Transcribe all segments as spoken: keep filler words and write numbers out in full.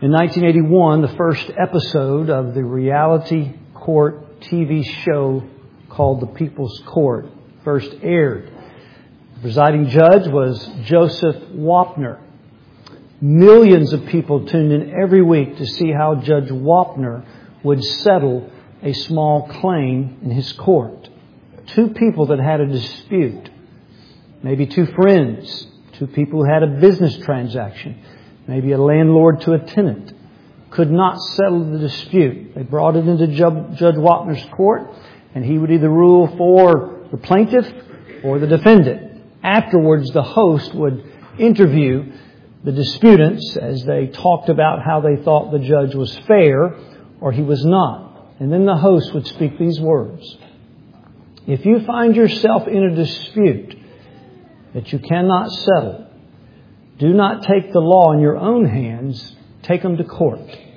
In nineteen eighty-one, the first episode of the reality court T V show called The People's Court first aired. The presiding judge was Joseph Wapner. Millions of people tuned in every week to see how Judge Wapner would settle a small claim in his court. Two people that had a dispute, maybe two friends, two people who had a business transaction, maybe a landlord to a tenant, could not settle the dispute. They brought it into Judge Wapner's court, and he would either rule for the plaintiff or the defendant. Afterwards, the host would interview the disputants as they talked about how they thought the judge was fair or he was not. And then the host would speak these words: if you find yourself in a dispute that you cannot settle, do not take the law in your own hands. Take them to court.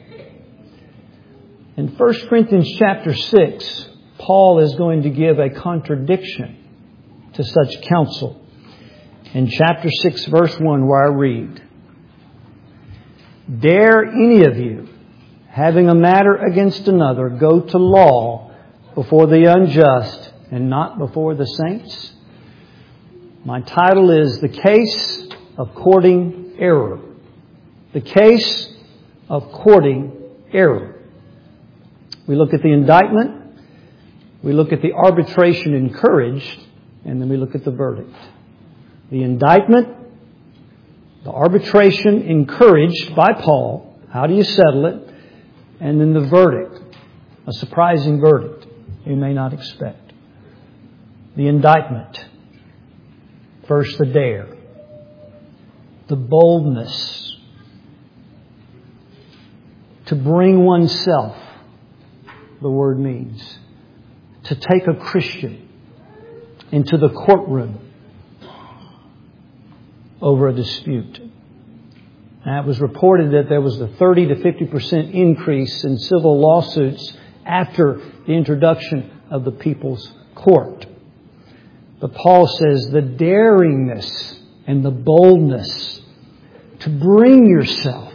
In First Corinthians chapter six, Paul is going to give a contradiction to such counsel. In chapter six, verse one, where I read, "Dare any of you, having a matter against another, go to law before the unjust and not before the saints?" My title is The Case of Courting Error. The Case of Courting Error. We look at the indictment, we look at the arbitration encouraged, and then we look at the verdict. The indictment, the arbitration encouraged by Paul, how do you settle it? And then the verdict, a surprising verdict you may not expect. The indictment. First, the dare. The boldness to bring oneself, the word means, to take a Christian into the courtroom over a dispute. Now, it was reported that there was a thirty to fifty percent increase in civil lawsuits after the introduction of the People's Court. But Paul says the daringness and the boldness to bring yourself,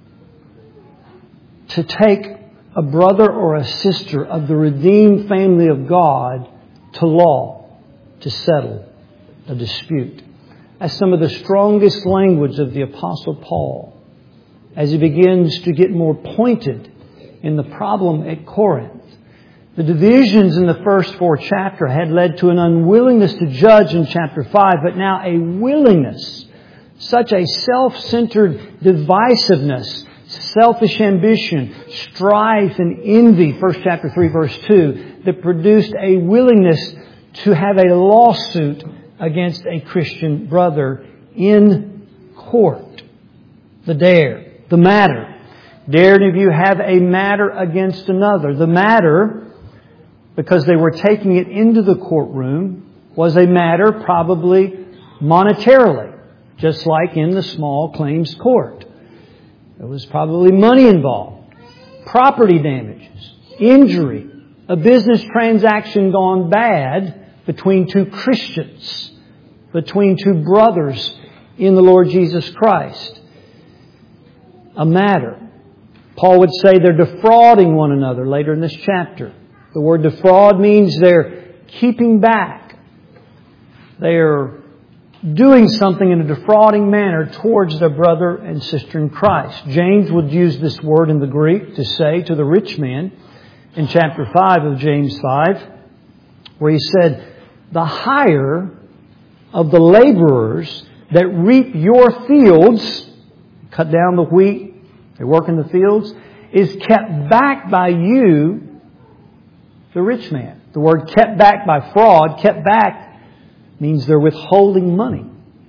to take a brother or a sister of the redeemed family of God to law to settle a dispute. That's some of the strongest language of the Apostle Paul as he begins to get more pointed in the problem at Corinth. The divisions in the first four chapters had led to an unwillingness to judge in chapter five, but now a willingness, such a self-centered divisiveness, selfish ambition, strife and envy, first chapter three, verse two, that produced a willingness to have a lawsuit against a Christian brother in court. The dare, the matter. Dare any of you have a matter against another? The matter, because they were taking it into the courtroom, was a matter probably monetarily, just like in the small claims court. There was probably money involved, property damages, injury, a business transaction gone bad between two Christians, between two brothers in the Lord Jesus Christ. A matter. Paul would say they're defrauding one another later in this chapter. The word defraud means they're keeping back. They're doing something in a defrauding manner towards their brother and sister in Christ. James would use this word in the Greek to say to the rich man in chapter five of James five, where he said, "The hire of the laborers that reap your fields," cut down the wheat, they work in the fields, "is kept back by you, the rich man." The word kept back by fraud, kept back, means they're withholding money.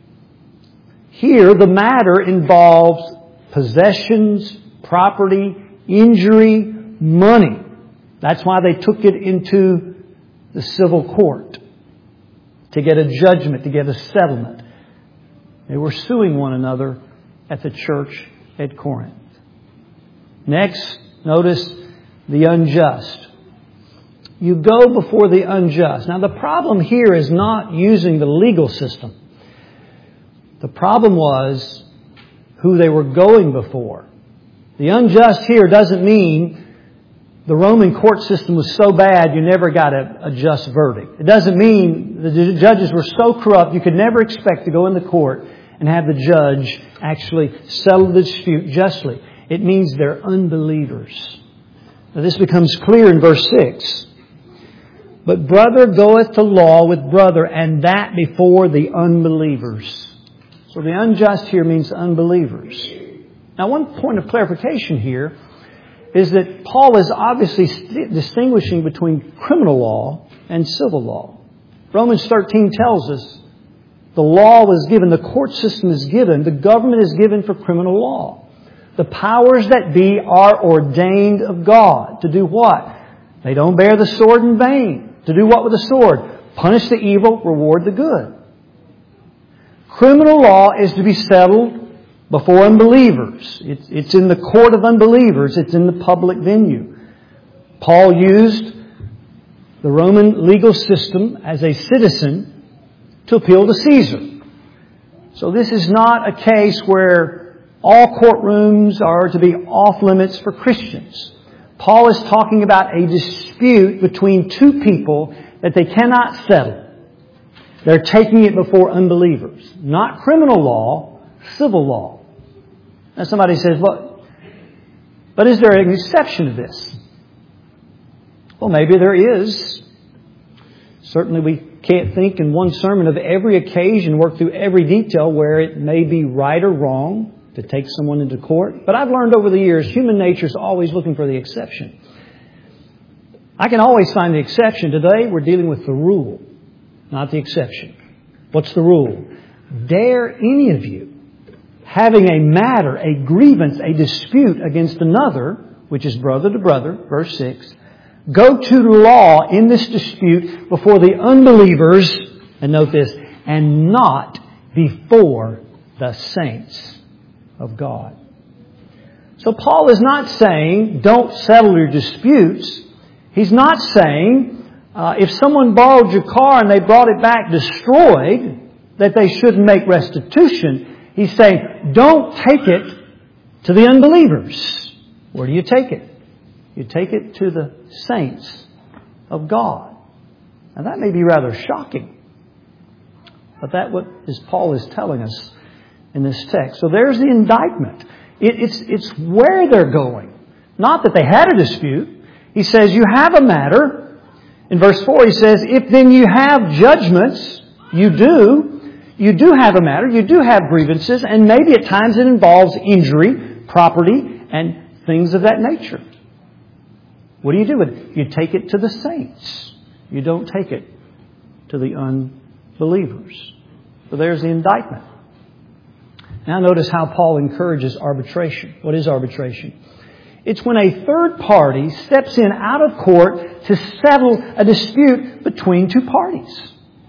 Here, the matter involves possessions, property, injury, money. That's why they took it into the civil court, to get a judgment, to get a settlement. They were suing one another at the church at Corinth. Next, notice the unjust. You go before the unjust. Now, the problem here is not using the legal system. The problem was who they were going before. The unjust here doesn't mean the Roman court system was so bad you never got a, a just verdict. It doesn't mean the judges were so corrupt you could never expect to go in the court and have the judge actually settle the dispute justly. It means they're unbelievers. Now this becomes clear in verse six. But brother goeth to law with brother, and that before the unbelievers. So the unjust here means unbelievers. Now one point of clarification here is that Paul is obviously distinguishing between criminal law and civil law. Romans thirteen tells us the law was given, the court system is given, the government is given for criminal law. The powers that be are ordained of God. To do what? They don't bear the sword in vain. To do what with the sword? Punish the evil, reward the good. Criminal law is to be settled before unbelievers. It's, it's in the court of unbelievers. It's in the public venue. Paul used the Roman legal system as a citizen to appeal to Caesar. So this is not a case where all courtrooms are to be off limits for Christians. Paul is talking about a dispute between two people that they cannot settle. They're taking it before unbelievers. Not criminal law, civil law. Now somebody says, well, but is there an exception to this? Well, maybe there is. Certainly we can't think in one sermon of every occasion, work through every detail where it may be right or wrong to take someone into court. But I've learned over the years, human nature is always looking for the exception. I can always find the exception. Today we're dealing with the rule, not the exception. What's the rule? Dare any of you, having a matter, a grievance, a dispute against another, which is brother to brother, verse six, go to law in this dispute before the unbelievers, and note this, and not before the saints of God. So Paul is not saying don't settle your disputes. He's not saying uh, if someone borrowed your car and they brought it back destroyed, that they shouldn't make restitution. He's saying, don't take it to the unbelievers. Where do you take it? You take it to the saints of God. Now that may be rather shocking. But that what is Paul is telling us in this text. So there's the indictment. It, it's, it's where they're going. Not that they had a dispute. He says, you have a matter. In verse four he says, if then you have judgments, you do. You do have a matter, you do have grievances, and maybe at times it involves injury, property, and things of that nature. What do you do with it? You take it to the saints. You don't take it to the unbelievers. So there's the indictment. Now notice how Paul encourages arbitration. What is arbitration? It's when a third party steps in out of court to settle a dispute between two parties.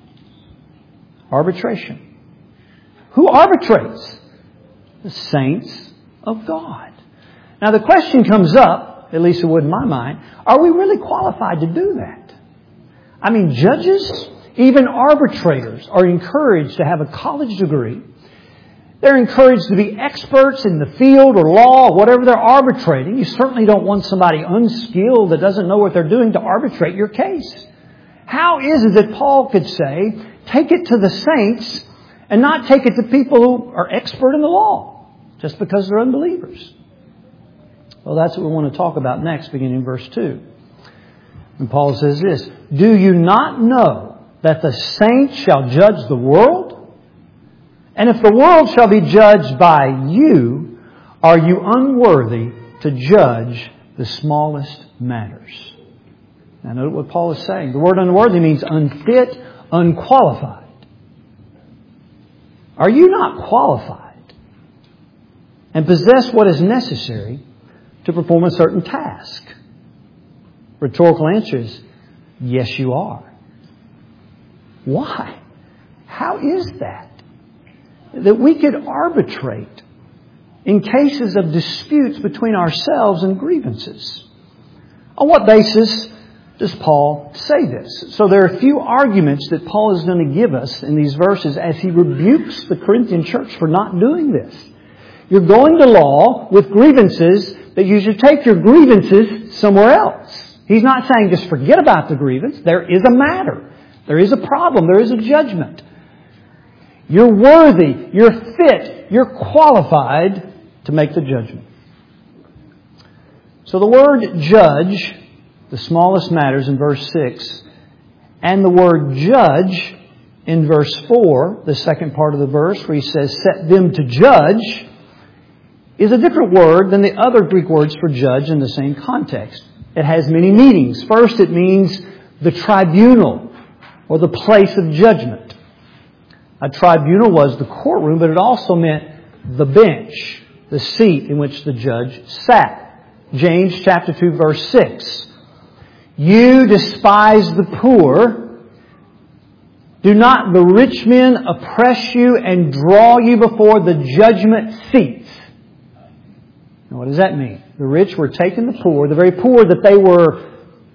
Arbitration. Who arbitrates? The saints of God. Now the question comes up, at least it would in my mind, are we really qualified to do that? I mean, judges, even arbitrators are encouraged to have a college degree. They're encouraged to be experts in the field or law, or whatever they're arbitrating. You certainly don't want somebody unskilled that doesn't know what they're doing to arbitrate your case. How is it that Paul could say, take it to the saints and not take it to people who are expert in the law just because they're unbelievers? Well, that's what we want to talk about next, beginning in verse two. And Paul says this, do you not know that the saints shall judge the world? And if the world shall be judged by you, are you unworthy to judge the smallest matters? Now note what Paul is saying. The word unworthy means unfit, unqualified. Are you not qualified and possess what is necessary to perform a certain task? Rhetorical answer is, yes, you are. Why? How is that? That we could arbitrate in cases of disputes between ourselves and grievances. On what basis does Paul say this? So there are a few arguments that Paul is going to give us in these verses as he rebukes the Corinthian church for not doing this. You're going to law with grievances that you should take your grievances somewhere else. He's not saying just forget about the grievance. There is a matter. There is a problem. There is a judgment. You're worthy. You're fit. You're qualified to make the judgment. So the word judge, the smallest matters in verse six, and the word judge in verse four, the second part of the verse where he says set them to judge, is a different word than the other Greek words for judge in the same context. It has many meanings. First, it means the tribunal or the place of judgment. A tribunal was the courtroom, but it also meant the bench, the seat in which the judge sat. James chapter two verse six. You despise the poor. Do not the rich men oppress you and draw you before the judgment seats? Now, what does that mean? The rich were taking the poor, the very poor that they were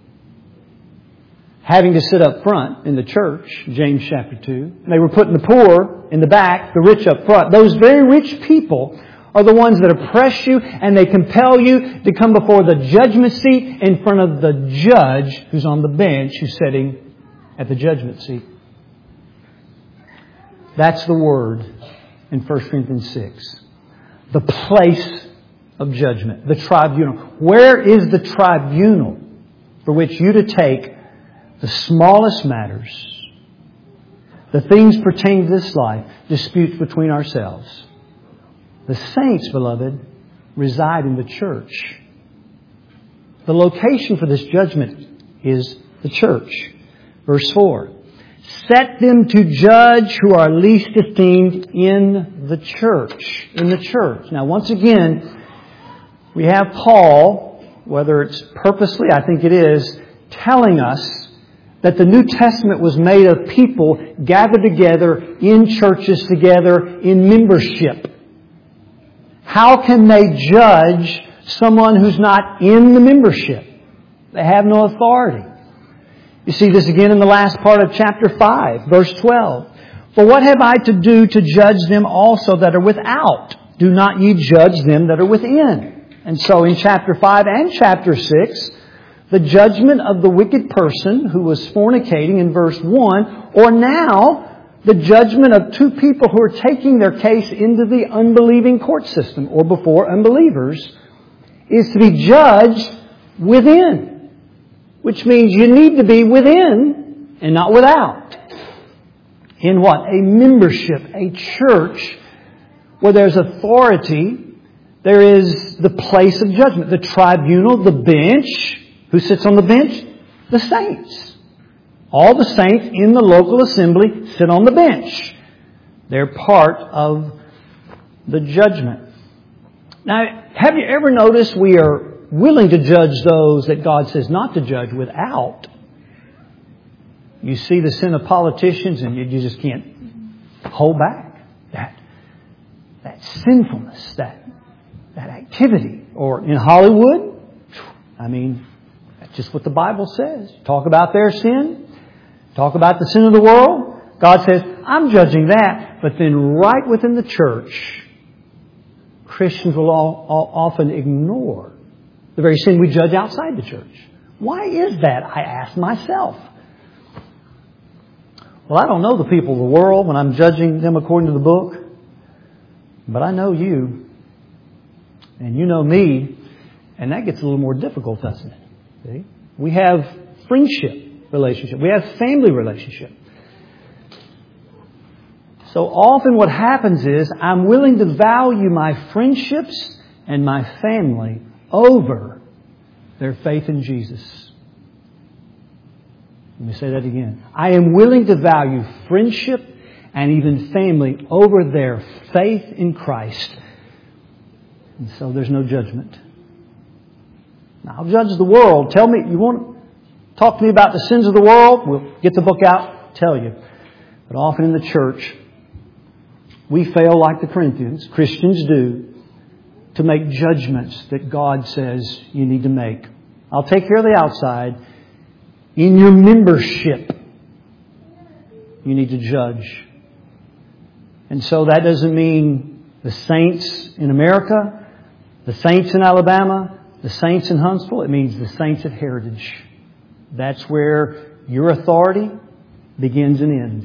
having to sit up front in the church, James chapter two. They were putting the poor in the back, the rich up front. Those very rich people are the ones that oppress you and they compel you to come before the judgment seat in front of the judge who's on the bench, who's sitting at the judgment seat. That's the word in First Corinthians six. The place of judgment, the tribunal. Where is the tribunal for which you to take the smallest matters, the things pertaining to this life, disputes between ourselves? The saints, beloved, reside in the church. The location for this judgment is the church. Verse four. Set them to judge who are least esteemed in the church. In the church. Now, once again, we have Paul, whether it's purposely, I think it is, telling us that the New Testament was made of people gathered together in churches together in membership. How can they judge someone who's not in the membership? They have no authority. You see this again in the last part of chapter five, verse twelve. For what have I to do to judge them also that are without? Do not ye judge them that are within. And so in chapter five and chapter six, the judgment of the wicked person who was fornicating in verse one, or now the judgment of two people who are taking their case into the unbelieving court system or before unbelievers, is to be judged within. Which means you need to be within and not without. In what? A membership, a church where there's authority. There is the place of judgment, the tribunal, the bench. Who sits on the bench? The saints. All the saints in the local assembly sit on the bench. They're part of the judgment. Now, have you ever noticed we are willing to judge those that God says not to judge without? You see the sin of politicians and you just can't hold back. That, that sinfulness, that, that activity. Or in Hollywood, I mean, that's just what the Bible says. Talk about their sin. Talk about the sin of the world. God says, I'm judging that. But then right within the church, Christians will all, all often ignore the very sin we judge outside the church. Why is that? I ask myself. Well, I don't know the people of the world when I'm judging them according to the book. But I know you. And you know me. And that gets a little more difficult, doesn't it? See? We have friendship relationship. We have family relationship. So often what happens is I'm willing to value my friendships and my family over their faith in Jesus. Let me say that again. I am willing to value friendship and even family over their faith in Christ. And so there's no judgment. Now, I'll judge the world. Tell me, you want to talk to me about the sins of the world? We'll get the book out, tell you. But often in the church, we fail like the Corinthians, Christians do, to make judgments that God says you need to make. I'll take care of the outside. In your membership, you need to judge. And so that doesn't mean The saints in America, the saints in Alabama, the saints in Huntsville. It means the saints at Heritage. That's where your authority begins and ends.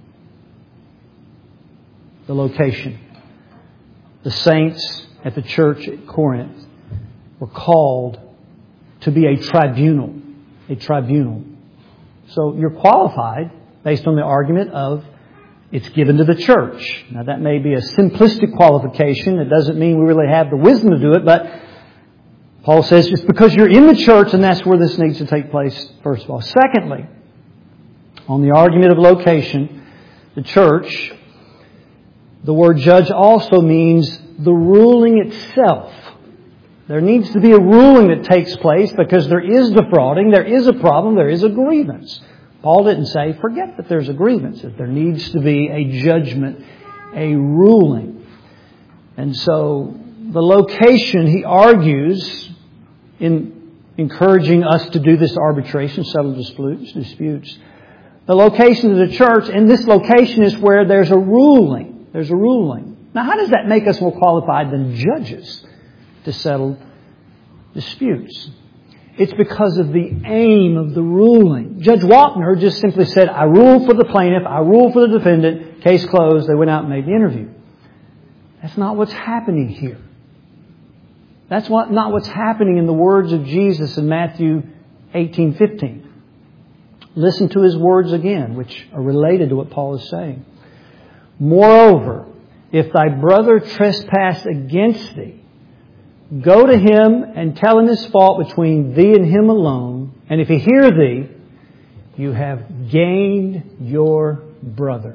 The location. The saints at the church at Corinth were called to be a tribunal. A tribunal. So you're qualified based on the argument of it's given to the church. Now that may be a simplistic qualification. It doesn't mean we really have the wisdom to do it, but Paul says just because you're in the church, and that's where this needs to take place, first of all. Secondly, on the argument of location, the church, the word judge also means the ruling itself. There needs to be a ruling that takes place because there is defrauding, there is a problem, there is a grievance. Paul didn't say, forget that there's a grievance, that there needs to be a judgment, a ruling. And so the location, he argues, in encouraging us to do this arbitration, settle disputes, disputes. The location of the church, and this location is where there's a ruling. There's a ruling. Now, how does that make us more qualified than judges to settle disputes? It's because of the aim of the ruling. Judge Wapner just simply said, I rule for the plaintiff, I rule for the defendant, case closed, they went out and made the interview. That's not what's happening here. That's what, not what's happening in the words of Jesus in Matthew eighteen fifteen. Listen to His words again, which are related to what Paul is saying. Moreover, if thy brother trespass against thee, go to him and tell him his fault between thee and him alone. And if he hear thee, you have gained your brother.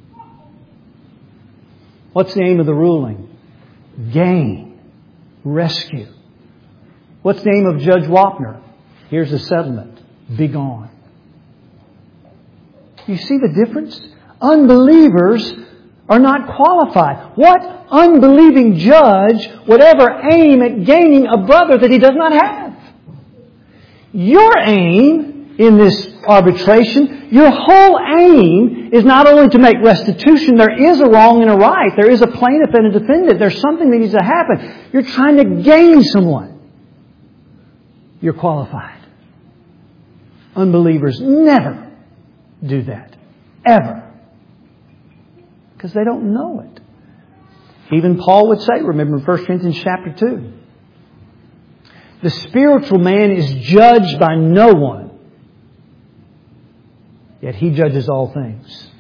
What's the aim of the ruling? Gain. Rescue. What's the aim of Judge Wapner? Here's the settlement. Be gone. You see the difference? Unbelievers are not qualified. What unbelieving judge would ever aim at gaining a brother that he does not have? Your aim in this arbitration, your whole aim is not only to make restitution. There is a wrong and a right. There is a plaintiff and a defendant. There's something that needs to happen. You're trying to gain someone. You're qualified. Unbelievers never do that. Ever. Because they don't know it. Even Paul would say, remember in First Corinthians chapter two, the spiritual man is judged by no one, yet he judges all things.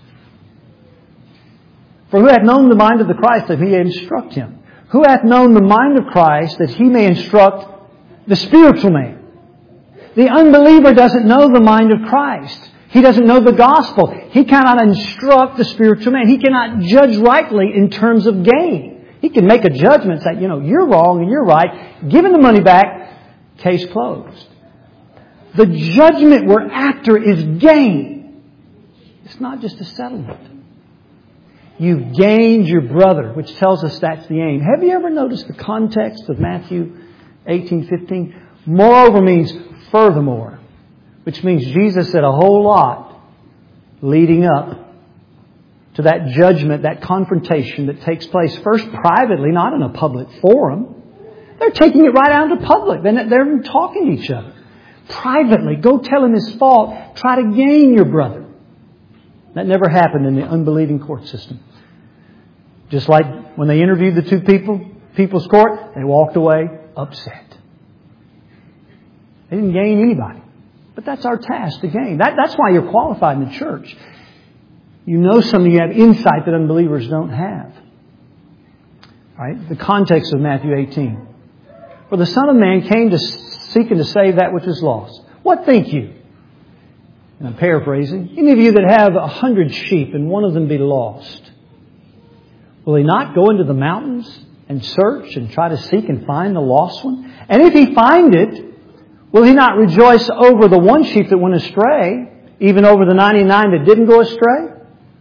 For who hath known the mind of the Christ that he may instruct him? Who hath known the mind of Christ that he may instruct the spiritual man? The unbeliever doesn't know the mind of Christ. He doesn't know the gospel. He cannot instruct the spiritual man. He cannot judge rightly in terms of gain. He can make a judgment, say, you know, you're wrong and you're right. Give him the money back. Case closed. The judgment we're after is gain. It's not just a settlement. You've gained your brother, which tells us that's the aim. Have you ever noticed the context of Matthew eighteen fifteen? Moreover means furthermore. Which means Jesus said a whole lot leading up to that judgment, that confrontation that takes place first privately, not in a public forum. They're taking it right out into public. They're talking to each other. Privately, go tell him his fault. Try to gain your brother. That never happened in the unbelieving court system. Just like when they interviewed the two people, people's court, they walked away upset. They didn't gain anybody. But that's our task to gain. That, that's why you're qualified in the church. You know something, you have insight that unbelievers don't have. All right? The context of Matthew eighteen. For the Son of Man came to seek and to save that which is lost. What think you? And I'm paraphrasing. Any of you that have a hundred sheep and one of them be lost, will he not go into the mountains and search and try to seek and find the lost one? And if he find it, will he not rejoice over the one sheep that went astray, even over the ninety-nine that didn't go astray?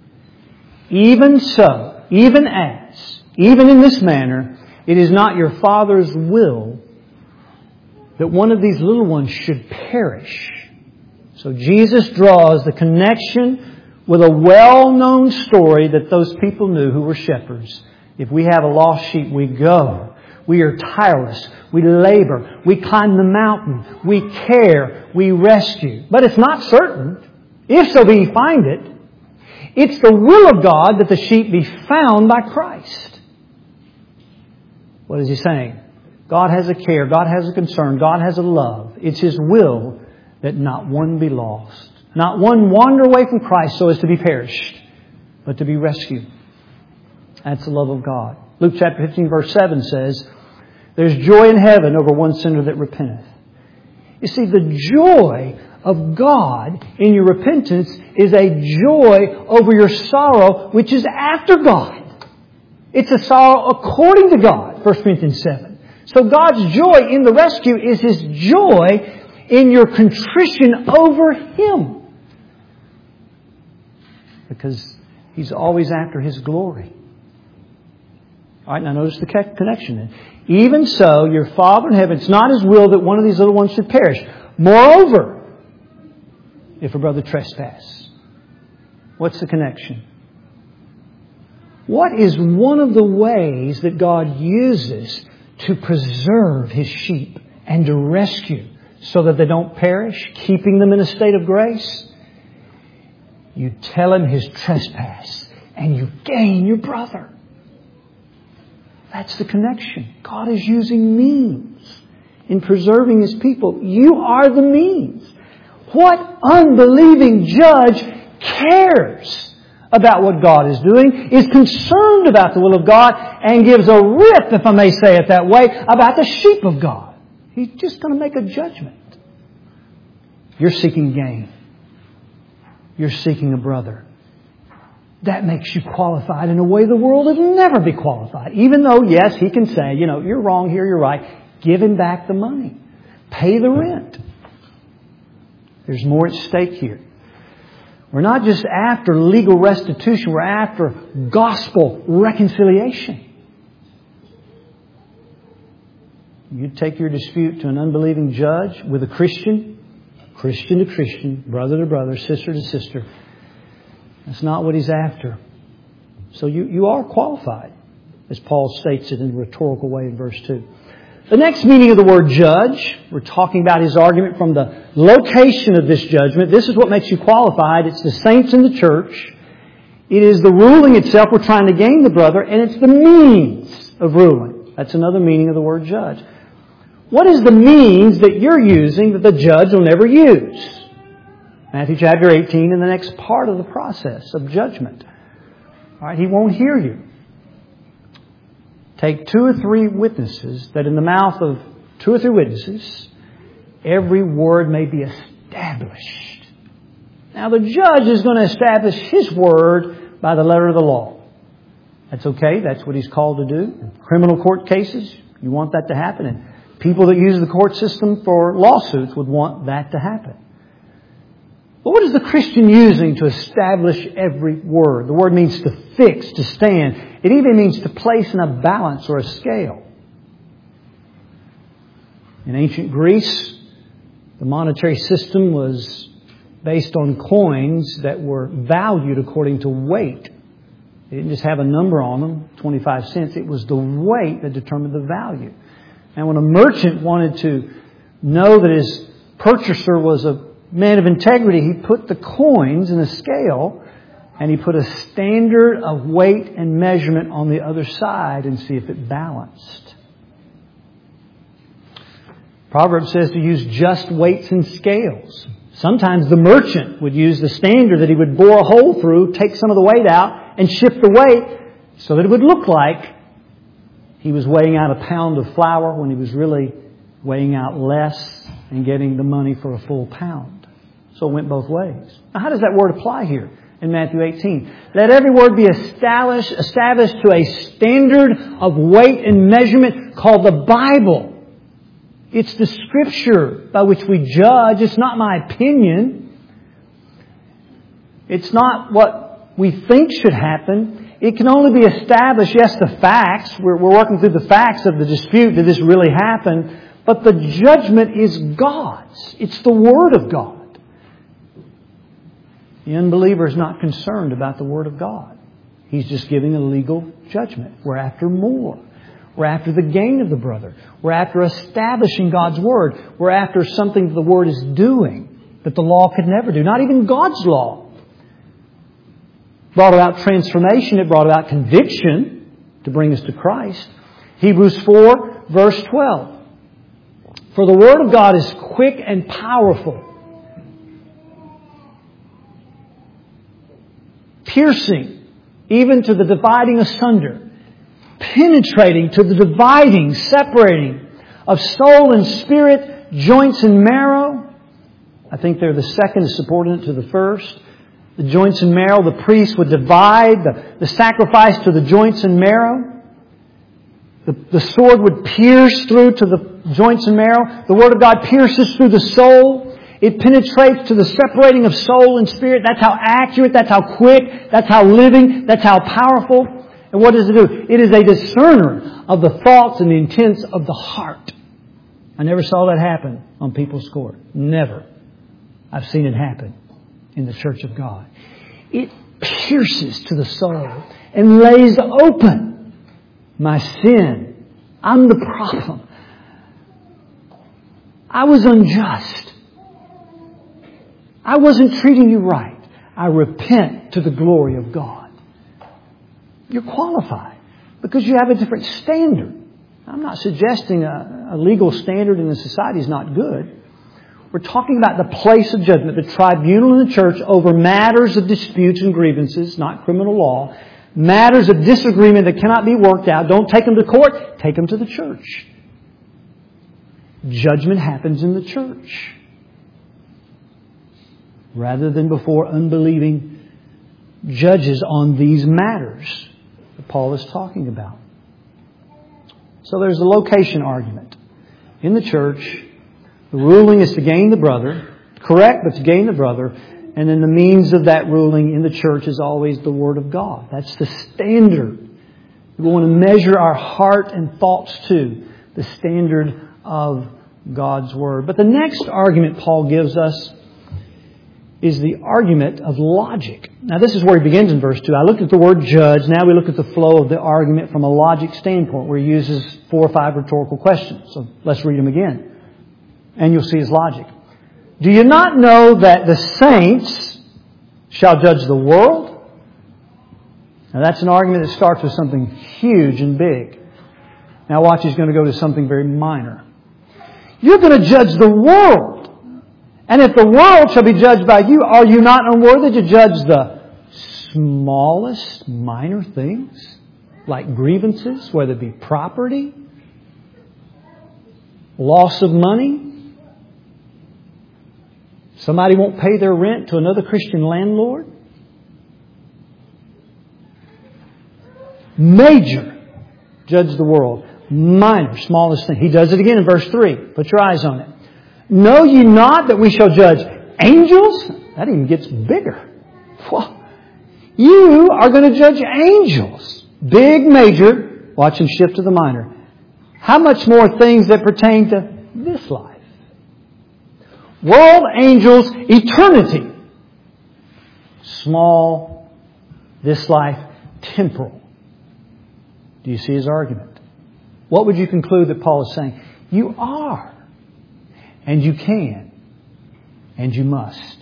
Even so, even as, even in this manner, it is not your Father's will that one of these little ones should perish. So Jesus draws the connection with a well-known story that those people knew who were shepherds. If we have a lost sheep, we go. We are tireless. We labor. We climb the mountain. We care. We rescue. But it's not certain. If so be you find it, it's the will of God that the sheep be found by Christ. What is He saying? God has a care. God has a concern. God has a love. It's His will that not one be lost. Not one wander away from Christ so as to be perished, but to be rescued. That's the love of God. Luke chapter fifteen verse seven says, there's joy in heaven over one sinner that repenteth. You see, the joy of God in your repentance is a joy over your sorrow, which is after God. It's a sorrow according to God, First Corinthians seven. So God's joy in the rescue is His joy in your contrition over Him. Because He's always after His glory. All right, now notice the connection then. Even so, your Father in heaven, it's not His will that one of these little ones should perish. Moreover, if a brother trespass. What's the connection? What is one of the ways that God uses to preserve His sheep and to rescue so that they don't perish, keeping them in a state of grace? You tell him his trespass and you gain your brother. That's the connection. God is using means in preserving His people. You are the means. What unbelieving judge cares about what God is doing, is concerned about the will of God, and gives a rip, if I may say it that way, about the sheep of God? He's just going to make a judgment. You're seeking gain. You're seeking a brother. That makes you qualified in a way the world will never be qualified. Even though, yes, he can say, you know, you're wrong here, you're right. Give him back the money. Pay the rent. There's more at stake here. We're not just after legal restitution. We're after gospel reconciliation. You take your dispute to an unbelieving judge with a Christian, Christian to Christian, brother to brother, sister to sister. That's not what he's after. So you, you are qualified, as Paul states it in a rhetorical way in verse two. The next meaning of the word judge, we're talking about his argument from the location of this judgment. This is what makes you qualified. It's the saints in the church. It is the ruling itself. We're trying to gain the brother. And it's the means of ruling. That's another meaning of the word judge. What is the means that you're using that the judge will never use? Matthew chapter eighteen, in the next part of the process of judgment. All right, he won't hear you. Take two or three witnesses, that in the mouth of two or three witnesses, every word may be established. Now the judge is going to establish his word by the letter of the law. That's okay. That's what he's called to do. In criminal court cases, you want that to happen. And people that use the court system for lawsuits would want that to happen. But what is the Christian using to establish every word? The word means to fix, to stand. It even means to place in a balance or a scale. In ancient Greece, the monetary system was based on coins that were valued according to weight. They didn't just have a number on them, twenty-five cents. It was the weight that determined the value. And when a merchant wanted to know that his purchaser was a man of integrity, he put the coins in a scale and he put a standard of weight and measurement on the other side and see if it balanced. Proverbs says to use just weights and scales. Sometimes the merchant would use the standard that he would bore a hole through, take some of the weight out, and shift the weight so that it would look like he was weighing out a pound of flour when he was really weighing out less and getting the money for a full pound. So it went both ways. Now, how does that word apply here in Matthew eighteen? Let every word be established, established to a standard of weight and measurement called the Bible. It's the Scripture by which we judge. It's not my opinion. It's not what we think should happen. It can only be established, yes, the facts. We're, we're working through the facts of the dispute. Did this really happen? But the judgment is God's. It's the Word of God. The unbeliever is not concerned about the Word of God. He's just giving a legal judgment. We're after more. We're after the gain of the brother. We're after establishing God's Word. We're after something that the Word is doing that the law could never do. Not even God's law. Brought about transformation. It brought about conviction to bring us to Christ. Hebrews four, verse twelve. For the Word of God is quick and powerful, piercing even to the dividing asunder, penetrating to the dividing, separating of soul and spirit, joints and marrow. I think they're the second is subordinate to the first. The joints and marrow, the priest would divide the, the sacrifice to the joints and marrow. The, the sword would pierce through to the joints and marrow. The Word of God pierces through the soul. It penetrates to the separating of soul and spirit. That's how accurate, that's how quick, that's how living, that's how powerful. And what does it do? It is a discerner of the thoughts and the intents of the heart. I never saw that happen on People's Court. Never. I've seen it happen in the Church of God. It pierces to the soul and lays open my sin. I'm the problem. I was unjust. I wasn't treating you right. I repent to the glory of God. You're qualified because you have a different standard. I'm not suggesting a, a legal standard in the society is not good. We're talking about the place of judgment, the tribunal in the church over matters of disputes and grievances, not criminal law. Matters of disagreement that cannot be worked out. Don't take them to court. Take them to the church. Judgment happens in the church rather than before unbelieving judges on these matters that Paul is talking about. So there's a location argument. In the church, the ruling is to gain the brother. Correct, but to gain the brother. And then the means of that ruling in the church is always the Word of God. That's the standard. We want to measure our heart and thoughts to the standard of God's Word. But the next argument Paul gives us is the argument of logic. Now this is where he begins in verse two. I looked at the word judge. Now we look at the flow of the argument from a logic standpoint where he uses four or five rhetorical questions. So let's read them again. And you'll see his logic. Do you not know that the saints shall judge the world? Now that's an argument that starts with something huge and big. Now watch, he's going to go to something very minor. You're going to judge the world. And if the world shall be judged by you, are you not unworthy to judge the smallest minor things? Like grievances, whether it be property, loss of money. Somebody won't pay their rent to another Christian landlord. Major, judge the world. Minor, smallest thing. He does it again in verse three. Put your eyes on it. Know ye not that we shall judge angels? That even gets bigger. Whoa. You are going to judge angels. Big, major. Watch him shift to the minor. How much more things that pertain to this life? World, angels, eternity. Small, this life, temporal. Do you see his argument? What would you conclude that Paul is saying? You are. And you can. And you must.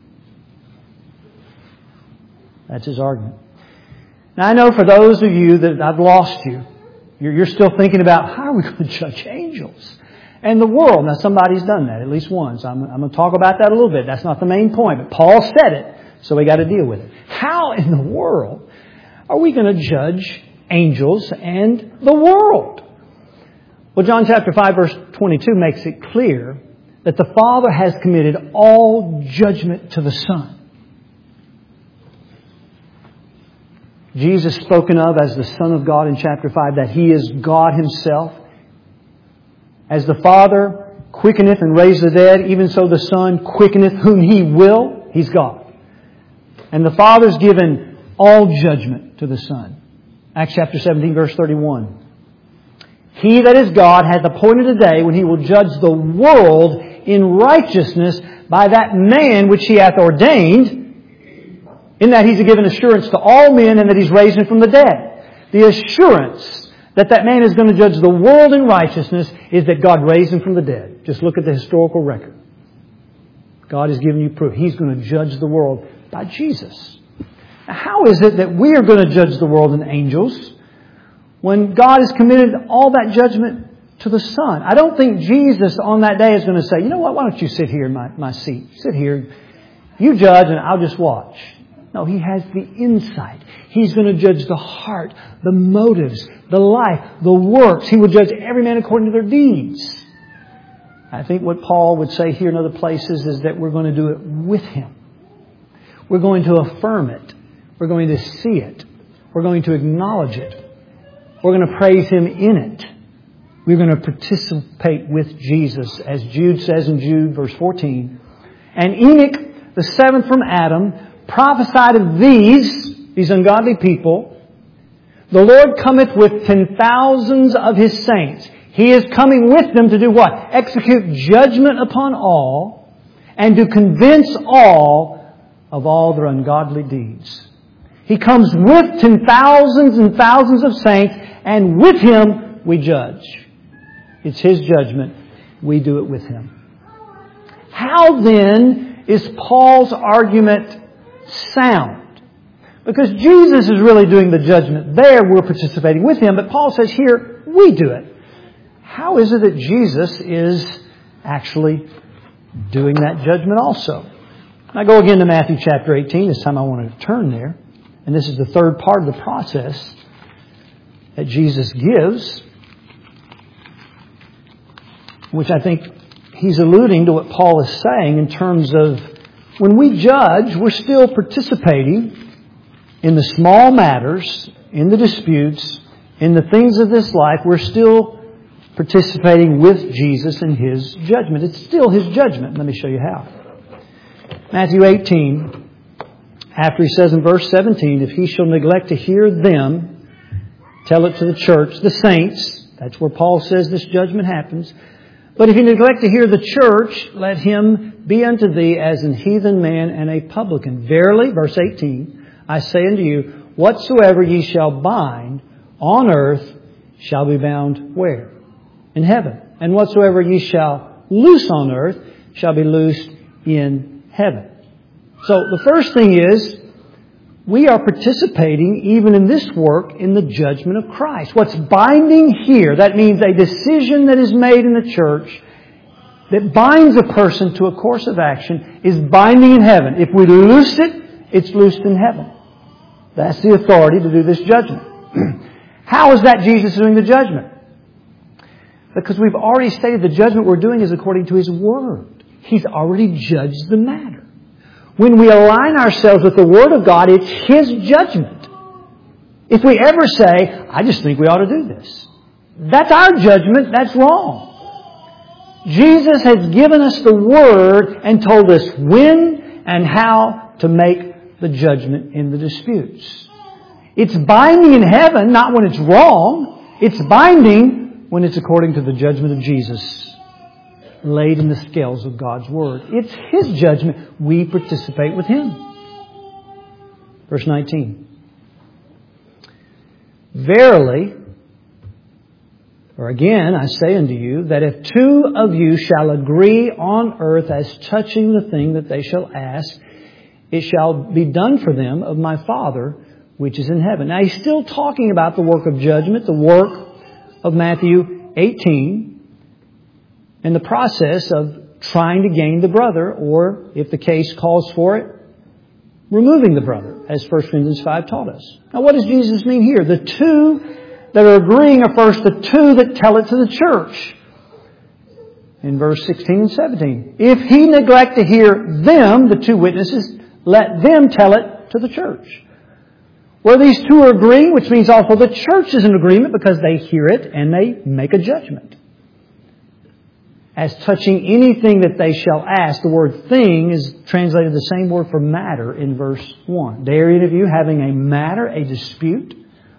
That's his argument. Now I know for those of you that I've lost you, you're, you're still thinking about how are we going to judge angels? And the world. Now somebody's done that at least once. I'm, I'm going to talk about that a little bit. That's not the main point. But Paul said it, so we got to deal with it. How in the world are we going to judge angels and the world? Well, John chapter five verse twenty-two makes it clear that the Father has committed all judgment to the Son. Jesus spoken of as the Son of God in chapter five, that He is God Himself. As the Father quickeneth and raiseth the dead, even so the Son quickeneth whom He will. He's God. And the Father's given all judgment to the Son. Acts chapter seventeen verse thirty-one. He that is God hath appointed a day when He will judge the world in righteousness by that man which He hath ordained. in that He's given assurance to all men and that He's raised Him from the dead. The assurance that that man is going to judge the world in righteousness is that God raised Him from the dead. Just look at the historical record. God has given you proof. He's going to judge the world by Jesus. Now, how is it that we are going to judge the world and angels when God has committed all that judgment to the Son? I don't think Jesus on that day is going to say, you know what, why don't you sit here in my, my seat? Sit here. You judge and I'll just watch. No, He has the insight. He's going to judge the heart, the motives, the life, the works. He will judge every man according to their deeds. I think what Paul would say here in other places is that we're going to do it with Him. We're going to affirm it. We're going to see it. We're going to acknowledge it. We're going to praise Him in it. We're going to participate with Jesus, as Jude says in Jude, verse fourteen. And Enoch, the seventh from Adam, prophesied of these, these ungodly people, the Lord cometh with ten thousands of His saints. He is coming with them to do what? Execute judgment upon all and to convince all of all their ungodly deeds. He comes with ten thousands and thousands of saints, and with Him we judge. It's His judgment. We do it with Him. How then is Paul's argument sound? Because Jesus is really doing the judgment there. We're participating with Him. But Paul says here, we do it. How is it that Jesus is actually doing that judgment also? I go again to Matthew chapter eighteen. This time I want to turn there. And this is the third part of the process that Jesus gives, which I think He's alluding to what Paul is saying in terms of when we judge, we're still participating in the small matters, in the disputes, in the things of this life. We're still participating with Jesus in His judgment. It's still His judgment. Let me show you how. Matthew eighteen, after He says in verse seventeen, if he shall neglect to hear them, tell it to the church, the saints. That's where Paul says this judgment happens. But if he neglect to hear the church, let him be unto thee as an heathen man and a publican. Verily, verse eighteen, I say unto you, whatsoever ye shall bind on earth shall be bound where? In heaven. And whatsoever ye shall loose on earth shall be loosed in heaven. So the first thing is, we are participating even in this work in the judgment of Christ. What's binding here, that means a decision that is made in the church that binds a person to a course of action, is binding in heaven. If we loose it, it's loosed in heaven. That's the authority to do this judgment. How is that Jesus doing the judgment? Because we've already stated the judgment we're doing is according to His Word. He's already judged the matter. When we align ourselves with the Word of God, it's His judgment. If we ever say, I just think we ought to do this, that's our judgment. That's wrong. Jesus has given us the Word and told us when and how to make the judgment in the disputes. It's binding in heaven, not when it's wrong. It's binding when it's according to the judgment of Jesus, laid in the scales of God's Word. It's His judgment. We participate with Him. Verse nineteen. Verily, or again, I say unto you, that if two of you shall agree on earth as touching the thing that they shall ask, it shall be done for them of my Father which is in heaven. Now, He's still talking about the work of judgment, the work of Matthew eighteen, and the process of trying to gain the brother, or, if the case calls for it, removing the brother, as First Corinthians five taught us. Now, what does Jesus mean here? The two that are agreeing are first the two that tell it to the church. In verse sixteen and seventeen. If he neglect to hear them, the two witnesses, let them tell it to the church. Where these two are agreeing, which means also the church is in agreement because they hear it and they make a judgment. As touching anything that they shall ask, the word thing is translated the same word for matter in verse one. Dare any of you having a matter, a dispute?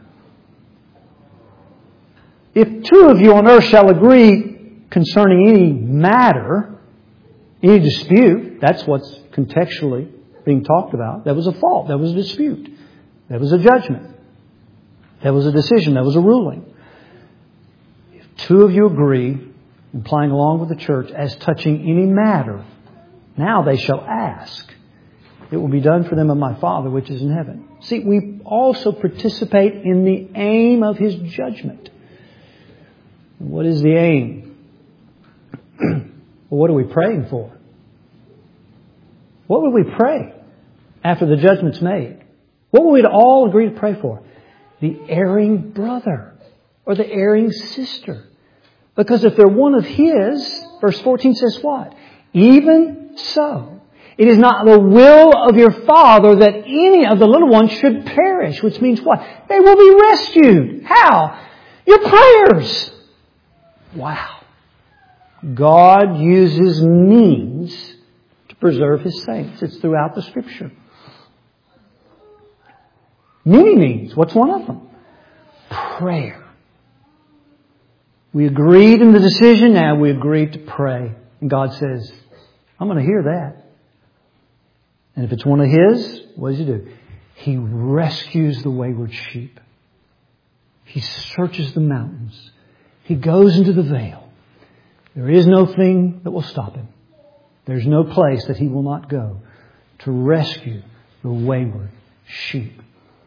If two of you on earth shall agree concerning any matter, any dispute, that's what's contextually being talked about. There was a fault. There was a dispute. There was a judgment. There was a decision. There was a ruling. If two of you agree, implying along with the church, as touching any matter, now they shall ask. It will be done for them of my Father which is in heaven. See, we also participate in the aim of His judgment. What is the aim? Well, what are we praying for? What would we pray after the judgment's made? What would we all agree to pray for? The erring brother or the erring sister. Because if they're one of His, verse fourteen says what? Even so, it is not the will of your Father that any of the little ones should perish. Which means what? They will be rescued. How? Your prayers. Wow. God uses means to preserve His saints. It's throughout the Scripture. Many means. What's one of them? Prayer. We agreed in the decision. Now we agreed to pray. And God says, I'm going to hear that. And if it's one of His, what does He do? He rescues the wayward sheep. He searches the mountains. He goes into the vale. There is no thing that will stop Him. There's no place that He will not go to rescue the wayward sheep.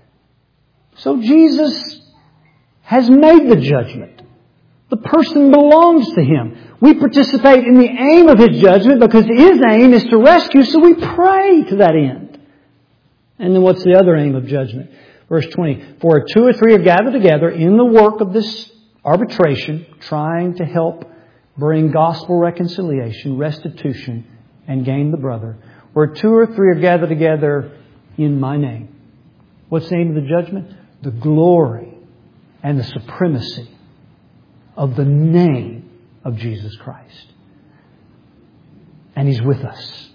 So Jesus has made the judgment. The person belongs to Him. We participate in the aim of His judgment because His aim is to rescue, so we pray to that end. And then what's the other aim of judgment? Verse twenty, for two or three are gathered together in the work of this arbitration, trying to help bring gospel reconciliation, restitution, and gain the brother. Where two or three are gathered together in my name. What's the aim of the judgment? The glory and the supremacy of the name of Jesus Christ. And He's with us.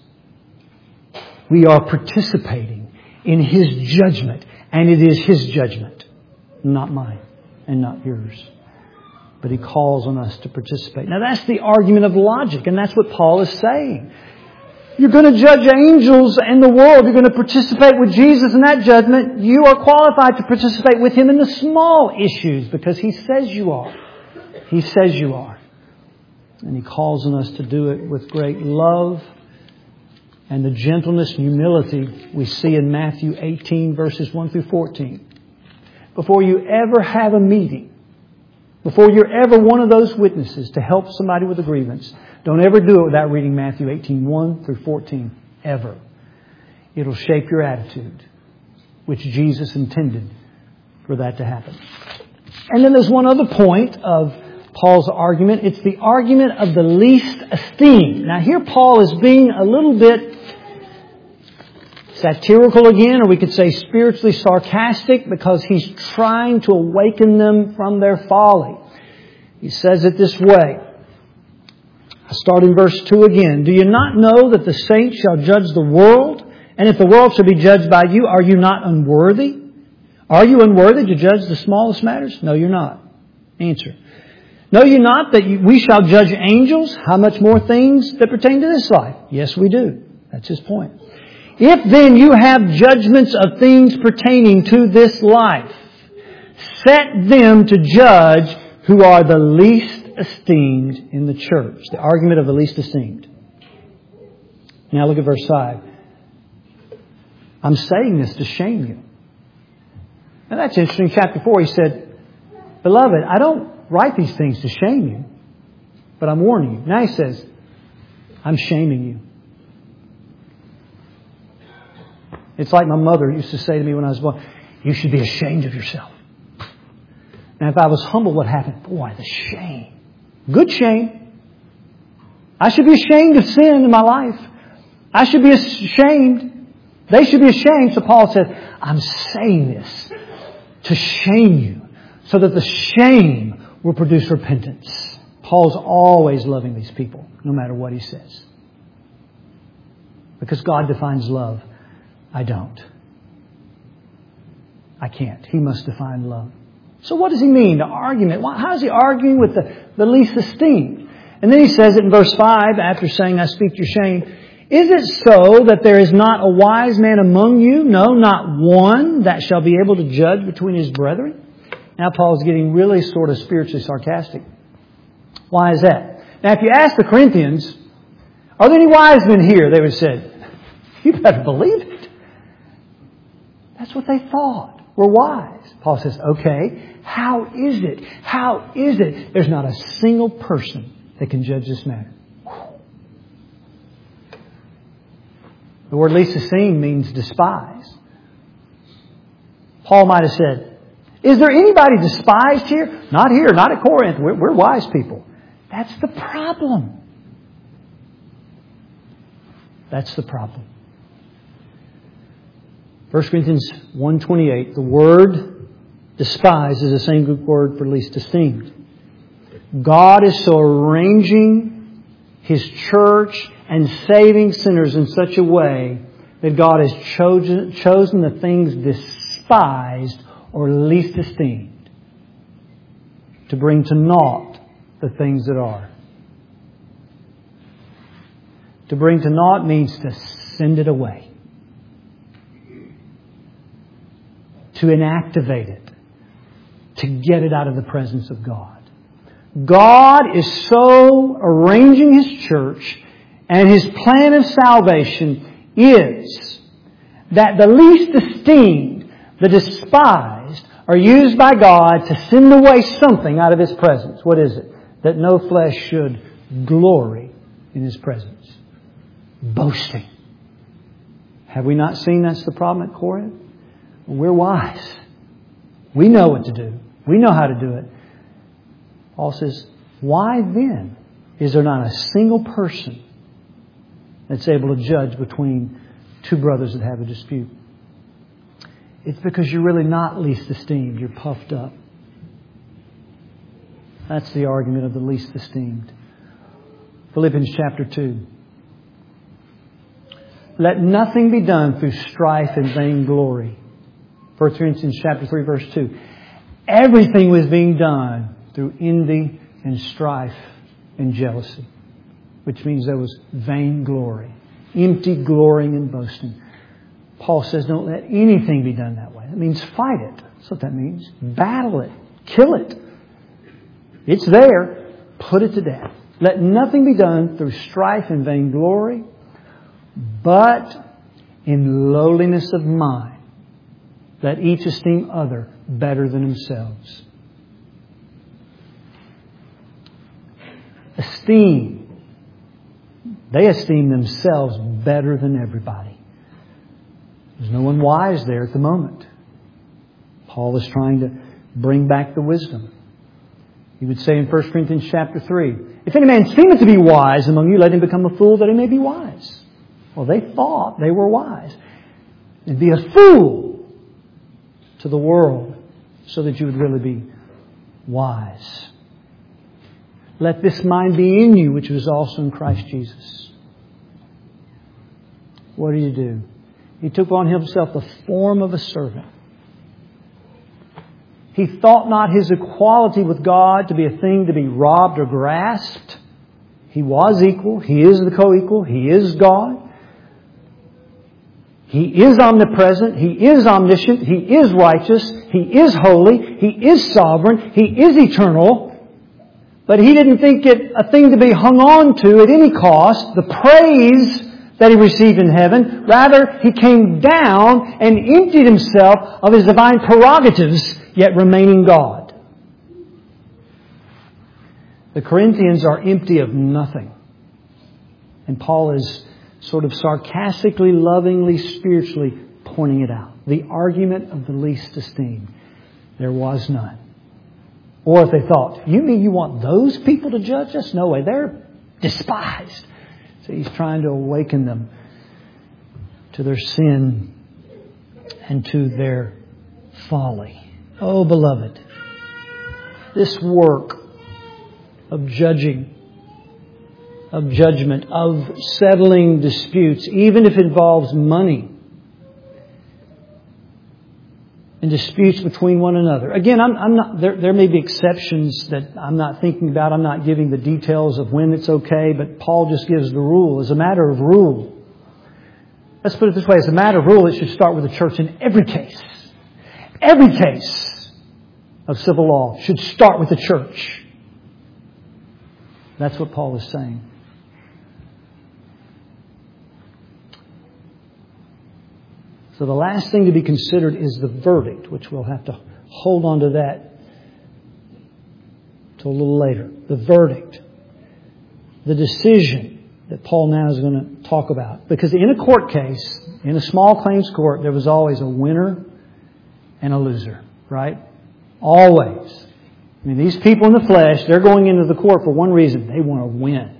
We are participating in His judgment. And it is His judgment, not mine and not yours. But He calls on us to participate. Now that's the argument of logic. And that's what Paul is saying. You're going to judge angels and the world. You're going to participate with Jesus in that judgment. You are qualified to participate with Him in the small issues because He says you are. He says you are. And He calls on us to do it with great love and the gentleness and humility we see in Matthew eighteen verses one through fourteen. Before you ever have a meeting, before you're ever one of those witnesses to help somebody with a grievance, don't ever do it without reading Matthew eighteen, one through fourteen. Ever. It'll shape your attitude, which Jesus intended for that to happen. And then there's one other point of Paul's argument. It's the argument of the least esteem. Now here Paul is being a little bit satirical again, or we could say spiritually sarcastic, because he's trying to awaken them from their folly. He says it this way. I start in verse two again. Do you not know that the saints shall judge the world? And if the world shall be judged by you, are you not unworthy? Are you unworthy to judge the smallest matters? No, you're not. Answer. Know you not that we shall judge angels? How much more things that pertain to this life? Yes, we do. That's his point. If then you have judgments of things pertaining to this life, set them to judge who are the least esteemed in the church. The argument of the least esteemed. Now look at verse five. I'm saying this to shame you. And that's interesting. Chapter four, he said, Beloved, I don't write these things to shame you, but I'm warning you. Now he says, I'm shaming you. It's like my mother used to say to me when I was born, you should be ashamed of yourself. And if I was humble, what happened? Boy, the shame. Good shame. I should be ashamed of sin in my life. I should be ashamed. They should be ashamed. So Paul said, I'm saying this to shame you so that the shame will produce repentance. Paul's always loving these people, no matter what he says. Because God defines love. I don't. I can't. He must define love. So what does he mean? The argument. How is he arguing with the, the least esteemed? And then he says it in verse five, after saying, I speak to your shame. Is it so that there is not a wise man among you? No, not one, that shall be able to judge between his brethren? Now Paul's getting really sort of spiritually sarcastic. Why is that? Now if you ask the Corinthians, are there any wise men here? They would have said, you better believe it. That's what they thought. We're wise. Paul says, okay, how is it? How is it? There's not a single person that can judge this matter. The word least esteemed means despise. Paul might have said, is there anybody despised here? Not here, not at Corinth. We're, we're wise people. That's the problem. That's the problem. First Corinthians one twenty-eight, the word despise is the same Greek word for least esteemed. God is so arranging His church and saving sinners in such a way that God has chosen, chosen the things despised or least esteemed to bring to naught the things that are. To bring to naught means to send it away. To inactivate it. To get it out of the presence of God. God is so arranging His church, and His plan of salvation is that the least esteemed, the despised, are used by God to send away something out of His presence. What is it? That no flesh should glory in His presence. Boasting. Have we not seen that's the problem at Corinth? We're wise. We know what to do. We know how to do it. Paul says, why then is there not a single person that's able to judge between two brothers that have a dispute? It's because you're really not least esteemed. You're puffed up. That's the argument of the least esteemed. Philippians chapter two. Let nothing be done through strife and vainglory. First Corinthians chapter three, verse two. Everything was being done through envy and strife and jealousy, which means there was vainglory, empty glorying and boasting. Paul says don't let anything be done that way. That means fight it. That's what that means. Battle it. Kill it. It's there. Put it to death. Let nothing be done through strife and vainglory, but in lowliness of mind. Let each esteem other better than themselves. Esteem. They esteem themselves better than everybody. There's no one wise there at the moment. Paul is trying to bring back the wisdom. He would say in First Corinthians chapter three, if any man seemeth to be wise among you, let him become a fool that he may be wise. Well, they thought they were wise. And be a fool to the world so that you would really be wise. Let this mind be in you, which was also in Christ Jesus. What did He do? He took on Himself the form of a servant. He thought not His equality with God to be a thing to be robbed or grasped. He was equal. He is the co-equal. He is God. He is omnipresent. He is omniscient. He is righteous. He is holy. He is sovereign. He is eternal. But He didn't think it a thing to be hung on to at any cost, the praise that He received in heaven. Rather, He came down and emptied Himself of His divine prerogatives, yet remaining God. The Corinthians are empty of nothing. And Paul is sort of sarcastically, lovingly, spiritually pointing it out. The argument of the least esteemed. There was none. Or if they thought, you mean you want those people to judge us? No way. They're despised. So he's trying to awaken them to their sin and to their folly. Oh, beloved, this work of judging, of judgment, of settling disputes, even if it involves money, and disputes between one another. Again, I'm, I'm not, there, there may be exceptions that I'm not thinking about. I'm not giving the details of when it's okay, but Paul just gives the rule. As a matter of rule, let's put it this way. As a matter of rule, it should start with the church in every case. Every case of civil law should start with the church. That's what Paul is saying. So the last thing to be considered is the verdict, which we'll have to hold on to that till a little later. The verdict. The decision that Paul now is going to talk about. Because in a court case, in a small claims court, there was always a winner and a loser, right? Always. I mean, these people in the flesh, they're going into the court for one reason. They want to win.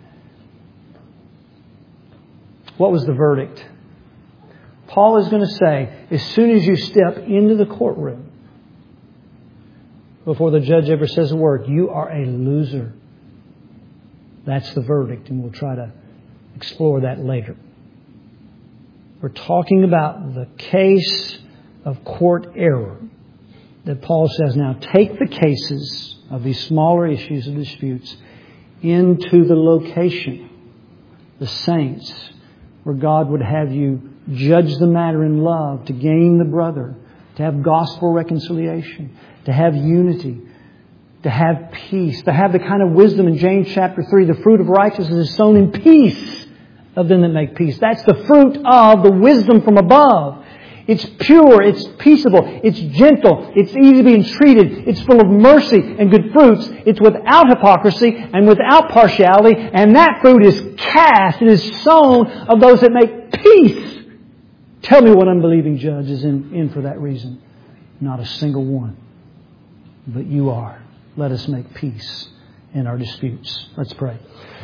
What was the verdict? Paul is going to say, as soon as you step into the courtroom, before the judge ever says a word, you are a loser. That's the verdict, and we'll try to explore that later. We're talking about the case of court error that Paul says, now take the cases of these smaller issues and disputes into the location, the saints, where God would have you judge the matter in love, to gain the brother, to have gospel reconciliation, to have unity, to have peace, to have the kind of wisdom in James chapter three, the fruit of righteousness is sown in peace of them that make peace. That's the fruit of the wisdom from above. It's pure, it's peaceable, it's gentle, it's easy being treated, it's full of mercy and good fruits, it's without hypocrisy and without partiality, and that fruit is cast, it is sown of those that make peace. Tell me what unbelieving judge is in, in for that reason. Not a single one. But you are. Let us make peace in our disputes. Let's pray.